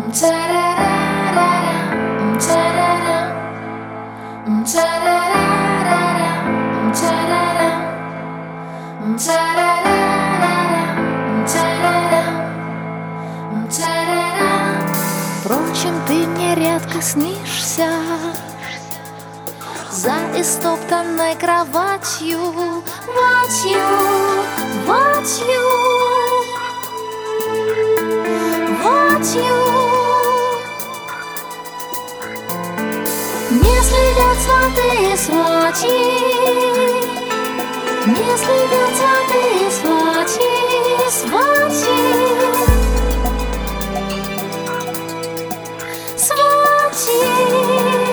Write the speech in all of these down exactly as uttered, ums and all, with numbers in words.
Впрочем, ты мне редко снишься за истоптанной кроватью, ватью, ватью, ватью. Не следят сваты свати, не следят сваты свати, свати, свати.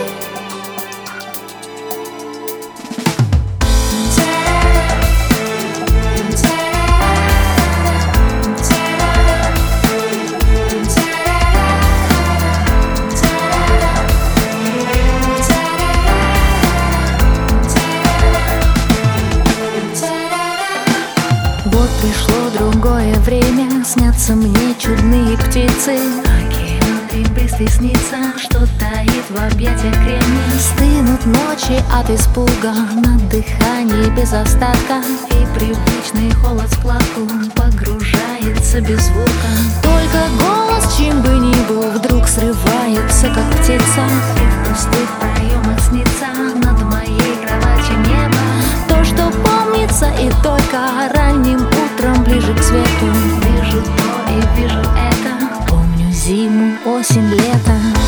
Вот пришло другое время, снятся мне чудные птицы. Океан и быстро снится, что таит в объятиях кремень. Стынут ночи от испуга, на дыхании без остатка, и привычный холод в складку погружается без звука. Только голос, чем бы ни был, вдруг срывается, как птица, и в пустых проемах снится над моей кроватью небо. То, что помнится, и только ранним утром ближе к свету вижу то и вижу это. Помню зиму, осень, лето.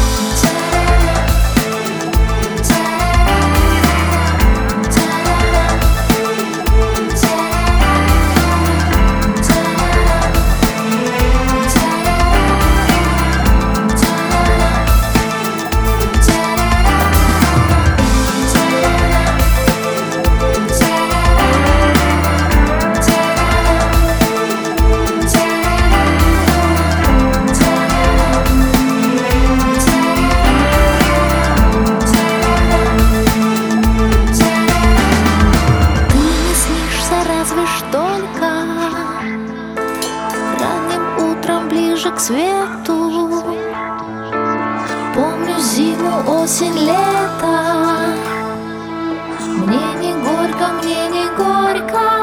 К свету помню зиму, осень, лето. Мне не горько, мне не горько.